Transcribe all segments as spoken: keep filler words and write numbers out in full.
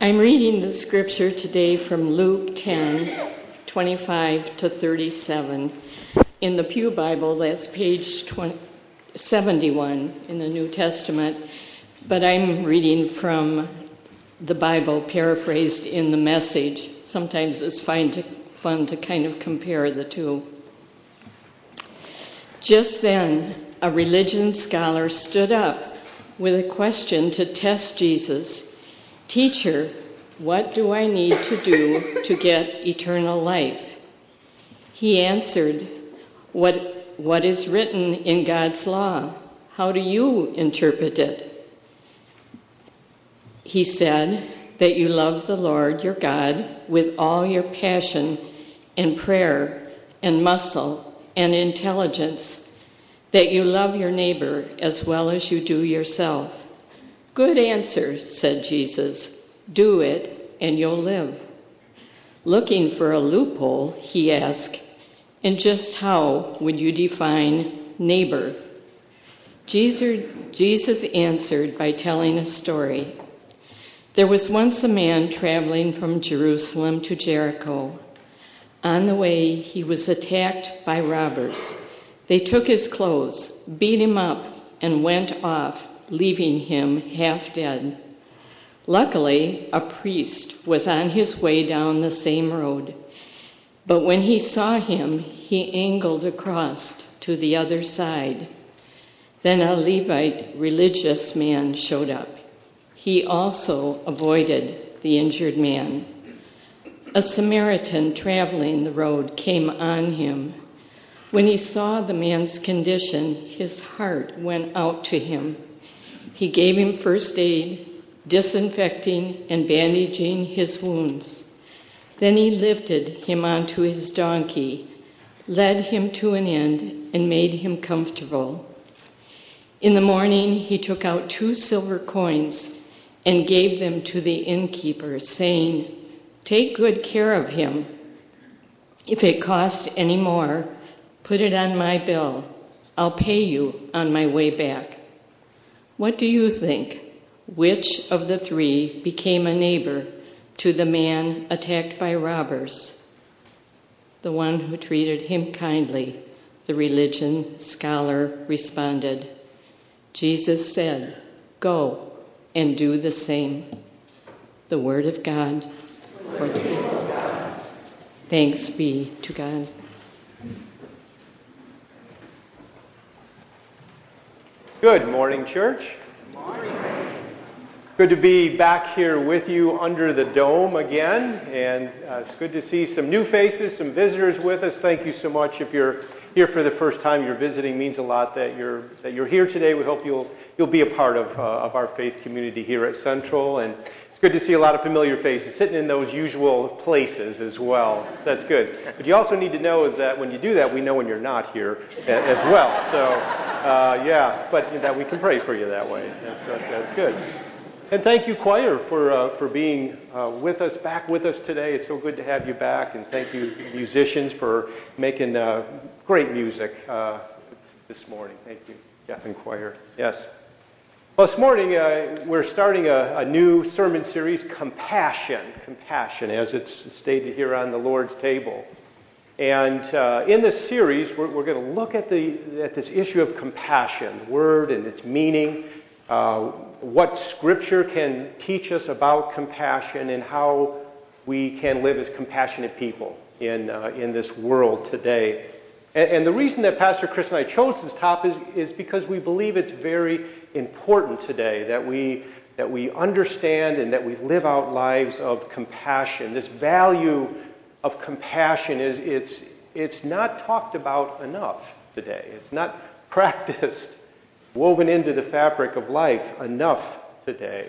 I'm reading the scripture today from Luke ten, twenty-five to thirty-seven. In the Pew Bible, that's page seventy-one in the New Testament, but I'm reading from the Bible paraphrased in the Message. Sometimes it's fun to, fun to kind of compare the two. Just then, a religion scholar stood up with a question to test Jesus. Teacher, what do I need to do to get eternal life? He answered, what, what is written in God's law? How do you interpret it? He said, that you love the Lord your God with all your passion and prayer and muscle and intelligence, that you love your neighbor as well as you do yourself. Good answer, said Jesus. Do it and you'll live. Looking for a loophole, he asked, and just how would you define neighbor? Jesus, Jesus answered by telling a story. There was once a man traveling from Jerusalem to Jericho. On the way, he was attacked by robbers. They took his clothes, beat him up, and went off, leaving him half dead. Luckily, a priest was on his way down the same road. But when he saw him, he angled across to the other side. Then a Levite religious man showed up. He also avoided the injured man. A Samaritan traveling the road came on him. When he saw the man's condition, his heart went out to him. He gave him first aid, disinfecting and bandaging his wounds. Then he lifted him onto his donkey, led him to an inn, and made him comfortable. In the morning, he took out two silver coins and gave them to the innkeeper, saying, "Take good care of him. If it costs any more, put it on my bill. I'll pay you on my way back." What do you think? Which of the three became a neighbor to the man attacked by robbers? The one who treated him kindly, the religion scholar responded. Jesus said, "Go and do the same." The word of God for the people. Thanks be to God. Good morning, church. Good morning. Good to be back here with you under the dome again, and uh, it's good to see some new faces, some visitors with us. Thank you so much. If you're here for the first time, you're visiting, means a lot that you're that you're here today. We hope you'll you'll be a part of uh, of our faith community here at Central, and it's good to see a lot of familiar faces sitting in those usual places as well. That's good. But you also need to know is that when you do that, we know when you're not here as well. So uh, yeah, but that we can pray for you that way. That's that's good. And thank you, choir, for uh, for being uh, with us, back with us today. It's so good to have you back. And thank you, musicians, for making uh, great music uh, this morning. Thank you, Jeff and choir. Yes. Well, this morning uh, we're starting a, a new sermon series, Compassion. Compassion, as it's stated here on the Lord's table. And uh, in this series, we're, we're going to look at the at this issue of compassion, the word and its meaning. Uh, what Scripture can teach us about compassion and how we can live as compassionate people in uh, in this world today. And, and the reason that Pastor Chris and I chose this topic is, is because we believe it's very important today that we that we understand and that we live out lives of compassion. This value of compassion is it's it's not talked about enough today. It's not practiced, woven into the fabric of life enough today.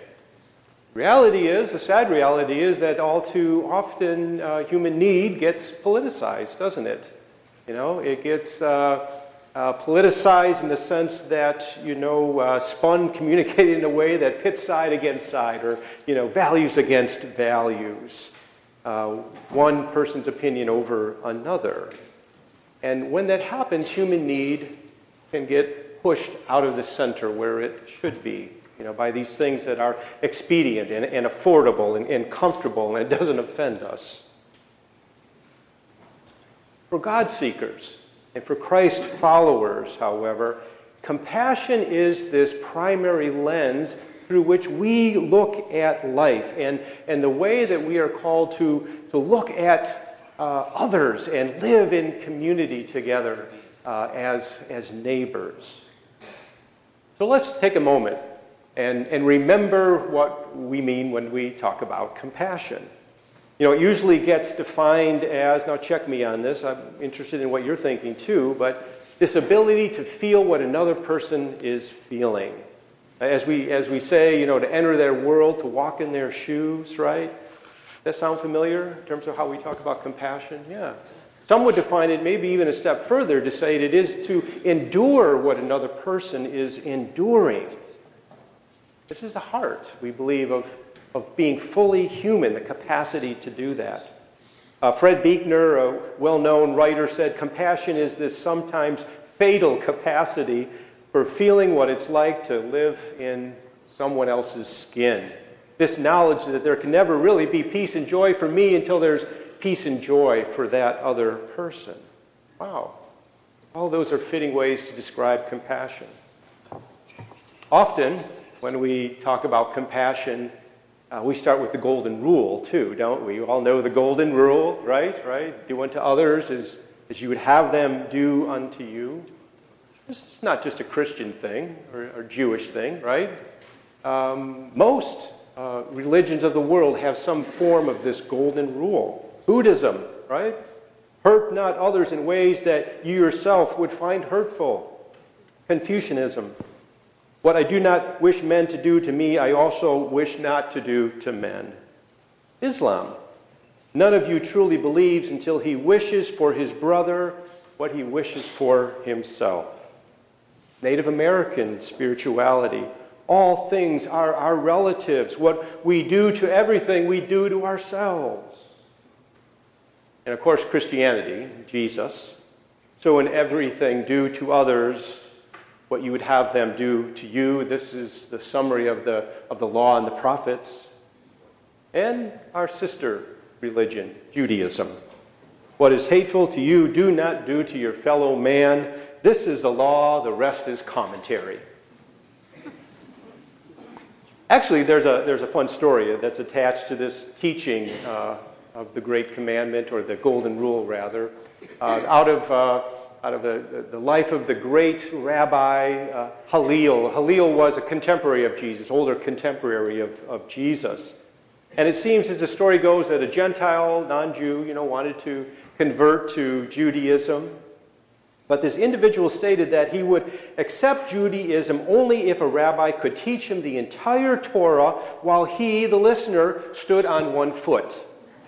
Reality is, the sad reality is that all too often uh, human need gets politicized, doesn't it? You know, it gets uh, uh, politicized in the sense that, you know, uh, spun, communicated in a way that pits side against side, or, you know, values against values. Uh, one person's opinion over another. And when that happens, human need can get pushed out of the center where it should be. you know, by these things that are expedient and, and affordable and, and comfortable, and it doesn't offend us. For God seekers and for Christ followers, however, compassion is this primary lens through which we look at life, and, and the way that we are called to, to look at uh, others and live in community together uh, as, as neighbors. So let's take a moment and, and remember what we mean when we talk about compassion. You know, it usually gets defined as, now check me on this, I'm interested in what you're thinking too, but this ability to feel what another person is feeling. As we as we say, you know, to enter their world, to walk in their shoes, right? Does that sound familiar in terms of how we talk about compassion? Yeah. Some would define it maybe even a step further to say it is to endure what another person is enduring. This is the heart, we believe, of, of being fully human, the capacity to do that. Uh, Fred Buechner, a well-known writer, said, compassion is this sometimes fatal capacity for feeling what it's like to live in someone else's skin. This knowledge that there can never really be peace and joy for me until there's peace and joy for that other person. Wow. All those are fitting ways to describe compassion. Often, when we talk about compassion, uh, we start with the golden rule, too, don't we? You all know the golden rule, right? Right? Do unto others as, as you would have them do unto you. This is not just a Christian thing or, or Jewish thing, right? Um, most uh, religions of the world have some form of this golden rule. Buddhism, right? Hurt not others in ways that you yourself would find hurtful. Confucianism. What I do not wish men to do to me, I also wish not to do to men. Islam. None of you truly believes until he wishes for his brother what he wishes for himself. Native American spirituality. All things are our relatives. What we do to everything, we do to ourselves. And of course, Christianity, Jesus. So in everything, do to others what you would have them do to you. This is the summary of the, of the law and the prophets. And our sister religion, Judaism. What is hateful to you, do not do to your fellow man. This is the law, the rest is commentary. Actually, there's a there's a fun story that's attached to this teaching uh, of the Great Commandment, or the Golden Rule, rather, uh, out of uh, out of the, the life of the great Rabbi uh, Hillel. Hillel was a contemporary of Jesus, older contemporary of, of Jesus. And it seems, as the story goes, that a Gentile, non-Jew, you know, wanted to convert to Judaism. But this individual stated that he would accept Judaism only if a rabbi could teach him the entire Torah while he, the listener, stood on one foot.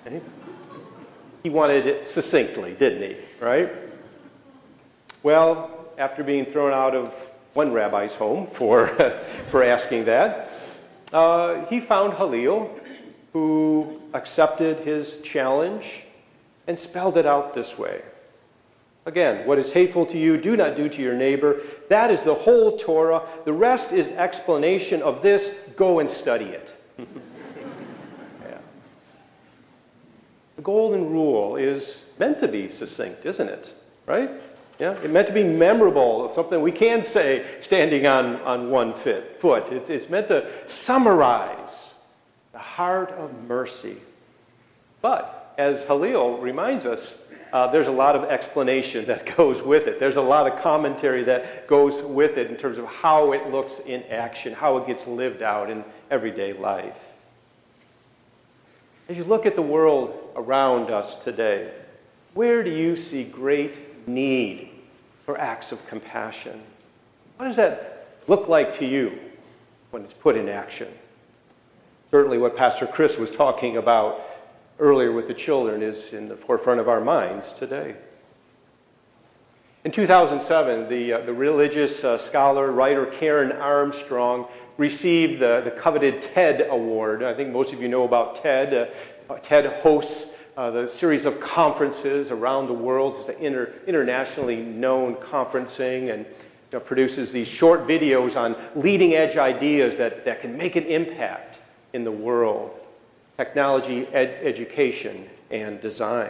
He wanted it succinctly, didn't he? Right? Well, after being thrown out of one rabbi's home for, for asking that, uh, he found Hillel, who accepted his challenge and spelled it out this way. Again, what is hateful to you, do not do to your neighbor. That is the whole Torah. The rest is explanation of this. Go and study it. Yeah. The Golden Rule is meant to be succinct, isn't it? Right? Yeah, it's meant to be memorable, something we can say standing on, on one fit, foot. It's, it's meant to summarize the heart of mercy. But, as Hillel reminds us, uh, there's a lot of explanation that goes with it. There's a lot of commentary that goes with it in terms of how it looks in action, how it gets lived out in everyday life. As you look at the world around us today, where do you see great need for acts of compassion? What does that look like to you when it's put in action? Certainly what Pastor Chris was talking about earlier with the children is in the forefront of our minds today. In two thousand seven, the, uh, the religious uh, scholar, writer Karen Armstrong received the, the coveted TED Award. I think most of you know about TED. Uh, TED hosts uh, the series of conferences around the world. It's an inter, internationally known conferencing. And know, produces these short videos on leading edge ideas that, that can make an impact in the world. Technology, ed- education, and design.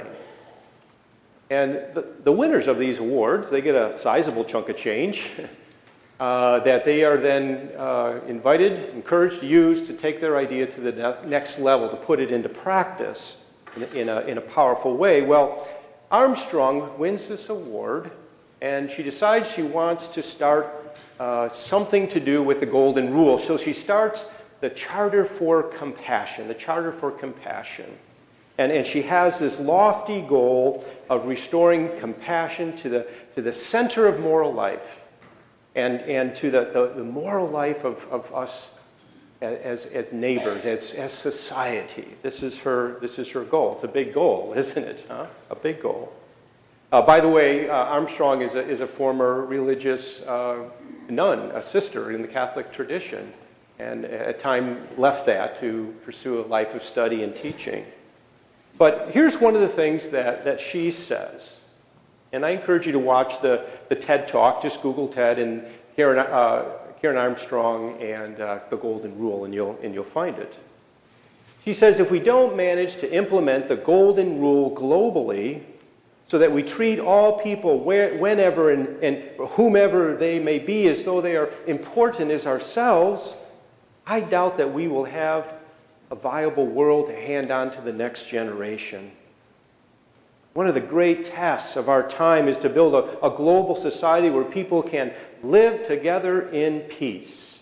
And the, the winners of these awards, they get a sizable chunk of change uh, that they are then uh, invited, encouraged to use to take their idea to the ne- next level, to put it into practice in, in, a, in a powerful way. Well, Armstrong wins this award, and she decides she wants to start uh, something to do with the Golden Rule. So she starts the Charter for Compassion, the Charter for Compassion. And, and she has this lofty goal of restoring compassion to the, to the center of moral life and, and to the, the, the moral life of, of us as, as neighbors, as, as society. This is her, this is her goal. It's a big goal, isn't it? Huh? A big goal. Uh, by the way, uh, Armstrong is a, is a former religious uh, nun, a sister in the Catholic tradition, and at time left that to pursue a life of study and teaching. But here's one of the things that, that she says. And I encourage you to watch the, the TED Talk. Just Google TED and Karen, uh, Karen Armstrong and uh, the Golden Rule, and you'll, and you'll find it. She says, if we don't manage to implement the Golden Rule globally so that we treat all people where, whenever and, and whomever they may be as though they are important as ourselves, I doubt that we will have a viable world to hand on to the next generation. One of the great tasks of our time is to build a, a global society where people can live together in peace.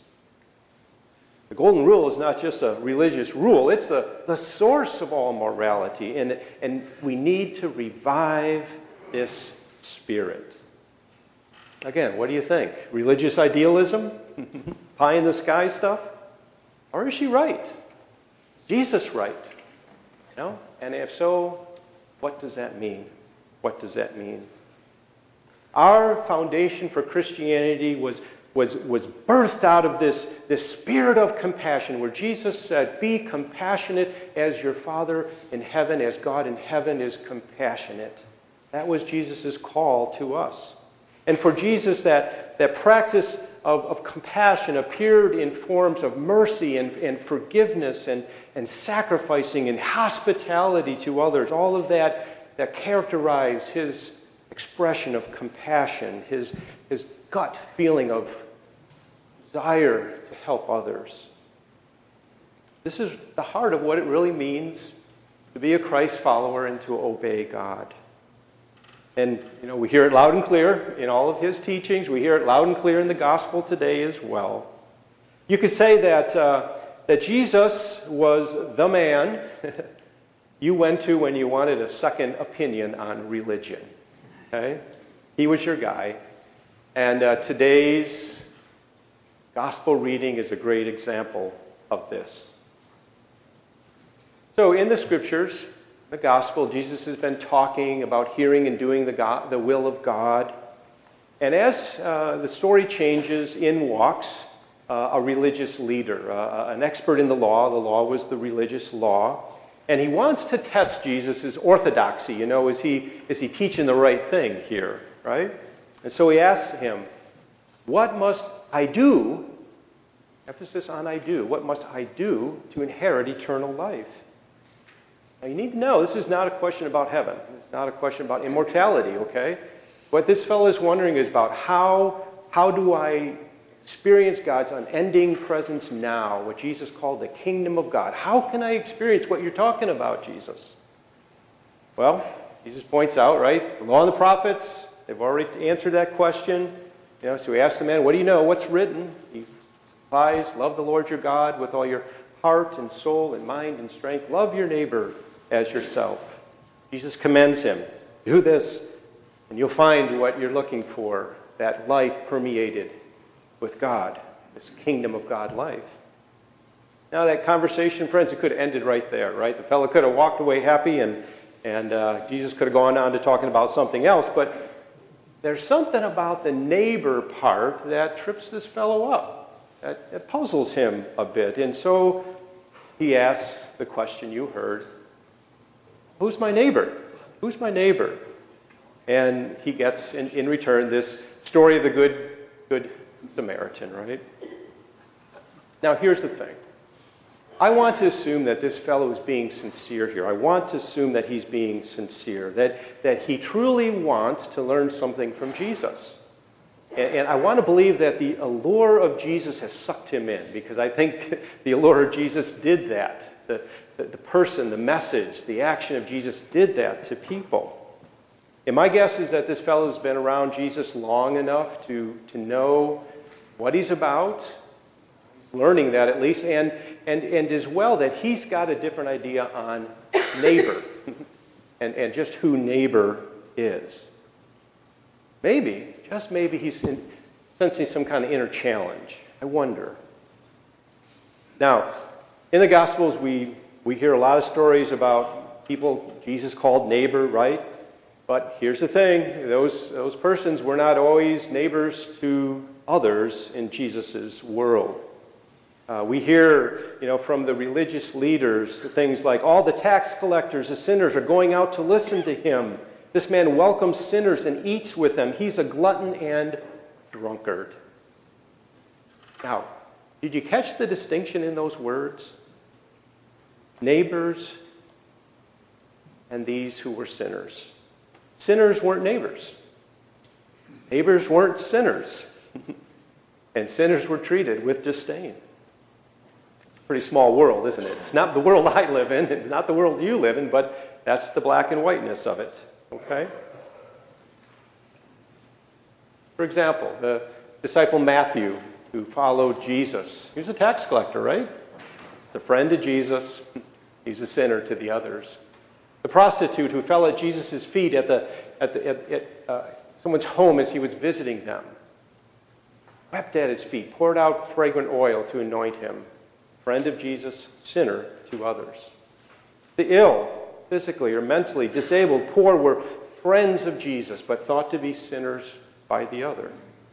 The Golden Rule is not just a religious rule, it's the, the source of all morality, and, and we need to revive this spirit. Again, what do you think? Religious idealism? Pie in the sky stuff? Or is she right? Jesus right? You know? And if so, what does that mean? What does that mean? Our foundation for Christianity was, was, was birthed out of this, this spirit of compassion where Jesus said, be compassionate as your Father in heaven, as God in heaven is compassionate. That was Jesus' call to us. And for Jesus, that, that practice of, of compassion appeared in forms of mercy and, and forgiveness and, and sacrificing and hospitality to others. All of that that characterized his expression of compassion, his, his gut feeling of desire to help others. This is the heart of what it really means to be a Christ follower and to obey God. And, you know, we hear it loud and clear in all of his teachings. We hear it loud and clear in the gospel today as well. You could say that uh, that Jesus was the man you went to when you wanted a second opinion on religion. Okay? He was your guy. And uh, today's gospel reading is a great example of this. So in the scriptures, the gospel, Jesus has been talking about hearing and doing the, God, the will of God. And as uh, the story changes, in walks uh, a religious leader, uh, an expert in the law. The law was the religious law. And he wants to test Jesus' orthodoxy. You know, is he, is he teaching the right thing here, right? And so he asks him, what must I do? Emphasis on I do. What must I do to inherit eternal life? Now, you need to know, this is not a question about heaven. It's not a question about immortality, okay? What this fellow is wondering is about how, how do I experience God's unending presence now, what Jesus called the kingdom of God. How can I experience what you're talking about, Jesus? Well, Jesus points out, right, the law and the prophets, they've already answered that question. You know, so he asks the man, what do you know? What's written? He replies, love the Lord your God with all your heart and soul and mind and strength. Love your neighbor as yourself. Jesus commends him. Do this, and you'll find what you're looking for, that life permeated with God, this kingdom of God life. Now that conversation, friends, it could have ended right there, right? The fellow could have walked away happy, and, and uh, Jesus could have gone on to talking about something else, but there's something about the neighbor part that trips this fellow up. That, that puzzles him a bit. And so he asks the question you heard, who's my neighbor? Who's my neighbor? And he gets, in, in return, this story of the Good Good Samaritan, right? Now, here's the thing. I want to assume that this fellow is being sincere here. I want to assume that he's being sincere, that, that he truly wants to learn something from Jesus. And, and I want to believe that the allure of Jesus has sucked him in, because I think the allure of Jesus did that. The, the, the person, the message, the action of Jesus did that to people. And my guess is that this fellow has been around Jesus long enough to, to know what he's about, learning that at least, and, and, and as well that he's got a different idea on neighbor and, and just who neighbor is. Maybe, just maybe he's in, sensing some kind of inner challenge. I wonder. Now, in the Gospels, we, we hear a lot of stories about people Jesus called neighbor, right? But here's the thing, those, those persons were not always neighbors to others in Jesus' world. Uh, we hear, you know, from the religious leaders things like, all the tax collectors, the sinners, are going out to listen to him. This man welcomes sinners and eats with them. He's a glutton and drunkard. Now, did you catch the distinction in those words? Neighbors and these who were sinners. Sinners weren't neighbors. Neighbors weren't sinners. And sinners were treated with disdain. Pretty small world, isn't it? It's not the world I live in. It's not the world you live in, but that's the black and whiteness of it. Okay? For example, the disciple Matthew, who followed Jesus, he was a tax collector, right? The friend of Jesus. He's a sinner to the others. The prostitute who fell at Jesus' feet at the at the at, at uh, someone's home as he was visiting them, wept at his feet, poured out fragrant oil to anoint him. Friend of Jesus, sinner to others. The ill, physically or mentally, disabled, poor, were friends of Jesus, but thought to be sinners by the other.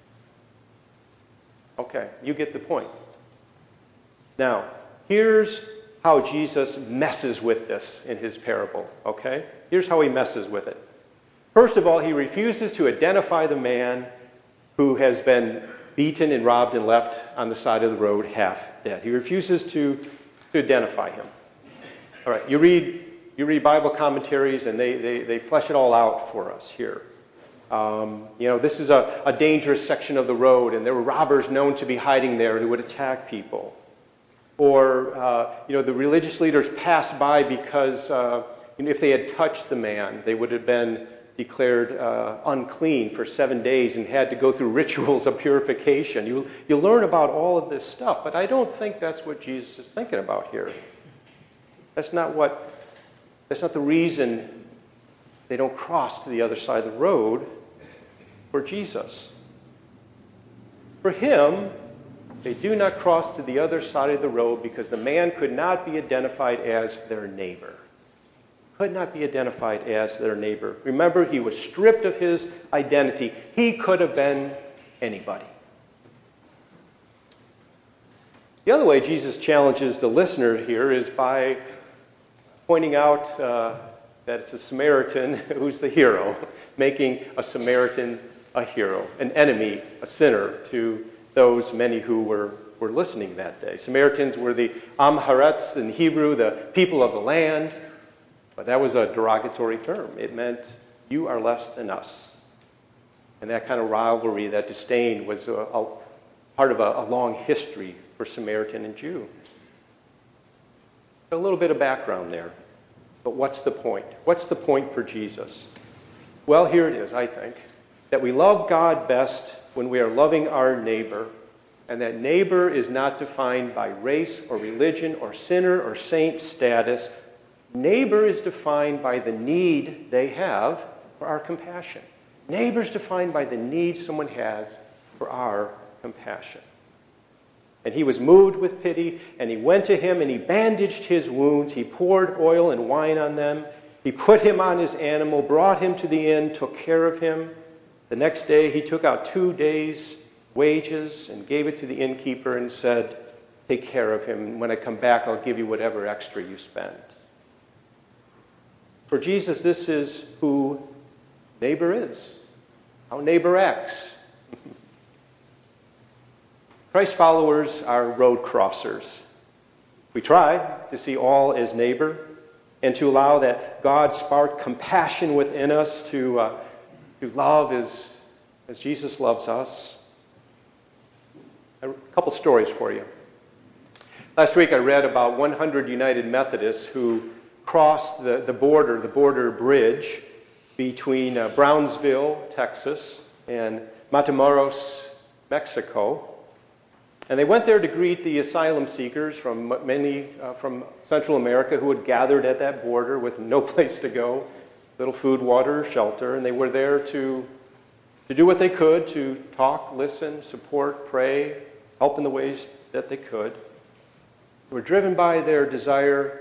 Okay, you get the point. Now, here's how Jesus messes with this in his parable, okay? Here's how he messes with it. First of all, he refuses to identify the man who has been beaten and robbed and left on the side of the road half dead. He refuses to, to identify him. All right, you read you read Bible commentaries and they, they, they flesh it all out for us here. Um, you know, this is a, a dangerous section of the road, and there were robbers known to be hiding there who would attack people. Or, uh, you know, the religious leaders passed by because uh, if they had touched the man, they would have been declared uh, unclean for seven days and had to go through rituals of purification. You, you learn about all of this stuff, but I don't think that's what Jesus is thinking about here. That's not what, that's not the reason they don't cross to the other side of the road for Jesus. For him, they do not cross to the other side of the road because the man could not be identified as their neighbor. Could not be identified as their neighbor. Remember, he was stripped of his identity. He could have been anybody. The other way Jesus challenges the listener here is by pointing out uh, that it's a Samaritan who's the hero, making a Samaritan a hero, an enemy, a sinner to those many who were, were listening that day. Samaritans were the Amharetz in Hebrew, the people of the land. But that was a derogatory term. It meant you are less than us. And that kind of rivalry, that disdain, was a, a part of a, a long history for Samaritan and Jew. A little bit of background there. But what's the point? What's the point for Jesus? Well, here it is, I think. That we love God best when we are loving our neighbor. And that neighbor is not defined by race or religion or sinner or saint status. Neighbor is defined by the need they have for our compassion. Neighbor is defined by the need someone has for our compassion. And he was moved with pity, and he went to him, and he bandaged his wounds. He poured oil and wine on them. He put him on his animal, brought him to the inn, took care of him. The next day he took out two days' wages and gave it to the innkeeper and said, take care of him. When I come back, I'll give you whatever extra you spend. For Jesus, this is who neighbor is, how neighbor acts. Christ followers are road crossers. We try to see all as neighbor and to allow that God spark compassion within us to, uh, to love as, as Jesus loves us. A couple stories for you. Last week I read about one hundred United Methodists who crossed the, the border, the border bridge between uh, Brownsville, Texas, and Matamoros, Mexico. And they went there to greet the asylum seekers from many uh, from Central America who had gathered at that border with no place to go, little food, water, shelter, and they were there to, to do what they could, to talk, listen, support, pray, help in the ways that they could. They were driven by their desire,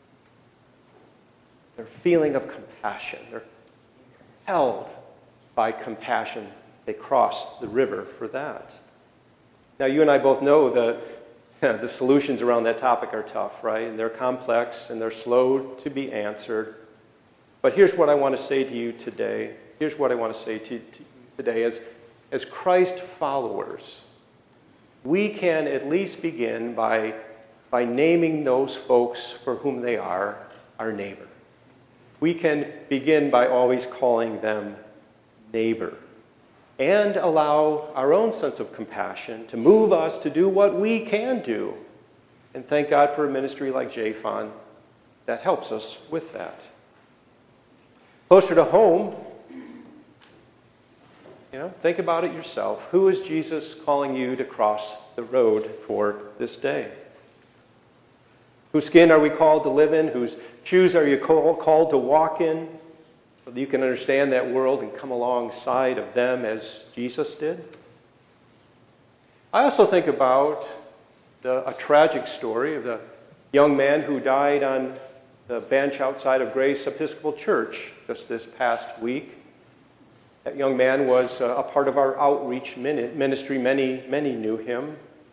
their feeling of compassion. They're held by compassion. They crossed the river for that. Now, you and I both know the, the solutions around that topic are tough, right? And they're complex and they're slow to be answered. But here's what I want to say to you today. Here's what I want to say to you today. As, as Christ followers, we can at least begin by, by naming those folks for whom they are our neighbor. We can begin by always calling them neighbor. And allow our own sense of compassion to move us to do what we can do. And thank God for a ministry like J F O N that helps us with that. Closer to home, you know, think about it yourself. Who is Jesus calling you to cross the road for this day? Whose skin are we called to live in? Whose shoes are you called to walk in? So that you can understand that world and come alongside of them as Jesus did. I also think about the, a tragic story of the young man who died on the bench outside of Grace Episcopal Church just this past week. That young man was a part of our outreach ministry. Many, many knew him.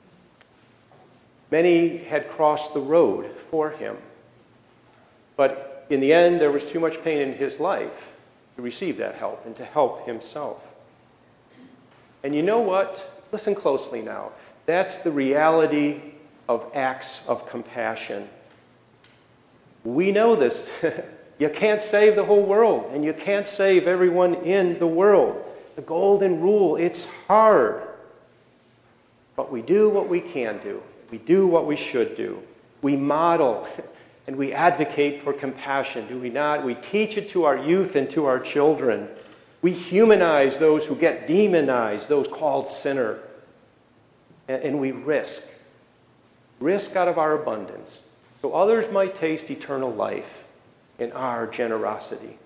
Many had crossed the road for him. But in the end, there was too much pain in his life to receive that help and to help himself. And you know what? Listen closely now. That's the reality of acts of compassion. We know this. You can't save the whole world, and you can't save everyone in the world. The golden rule, it's hard. But we do what we can do. We do what we should do. We model and we advocate for compassion, do we not? We teach it to our youth and to our children. We humanize those who get demonized, those called sinner. And we risk. Risk out of our abundance, so others might taste eternal life in our generosity.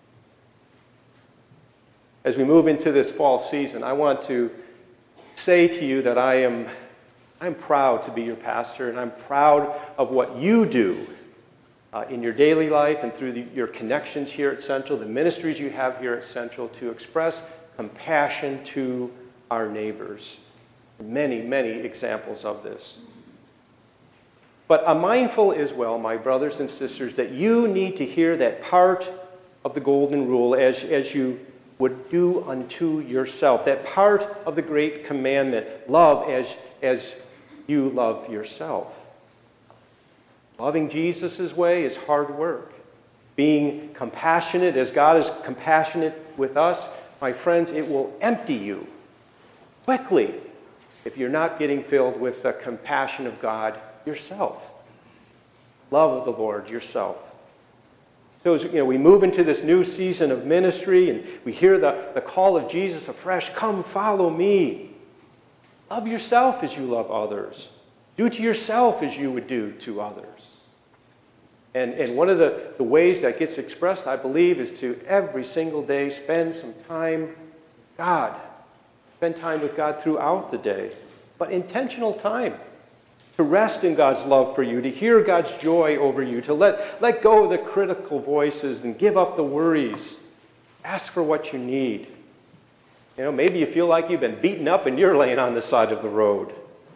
As we move into this fall season, I want to say to you that I am I'm proud to be your pastor, and I'm proud of what you do Uh, in your daily life and through the, your connections here at Central, the ministries you have here at Central, to express compassion to our neighbors. Many, many examples of this. But I'm mindful as well, my brothers and sisters, that you need to hear that part of the golden rule as, as you would do unto yourself. That part of the great commandment, love as, as you love yourself. Loving Jesus' way is hard work. Being compassionate as God is compassionate with us, my friends, it will empty you quickly if you're not getting filled with the compassion of God yourself. Love of the Lord yourself. So as you know, we move into this new season of ministry and we hear the, the call of Jesus afresh, come follow me. Love yourself as you love others. Do to yourself as you would do to others. And, and one of the, the ways that gets expressed, I believe, is to every single day spend some time with God. Spend time with God throughout the day. But intentional time to rest in God's love for you, to hear God's joy over you, to let, let go of the critical voices and give up the worries. Ask for what you need. You know, maybe you feel like you've been beaten up and you're laying on the side of the road.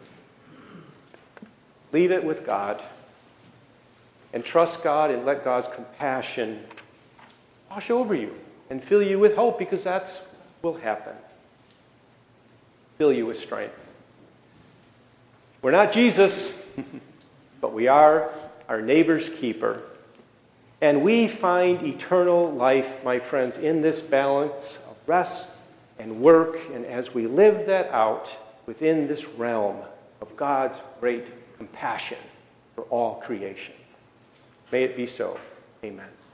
Leave it with God. And trust God and let God's compassion wash over you and fill you with hope, because that's what will happen. Fill you with strength. We're not Jesus, but we are our neighbor's keeper. And we find eternal life, my friends, in this balance of rest and work, and as we live that out within this realm of God's great compassion for all creation. May it be so. Amen.